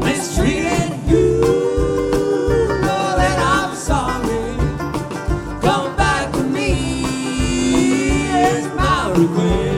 mistreated you. Know that I'm sorry. Come back to me is my request.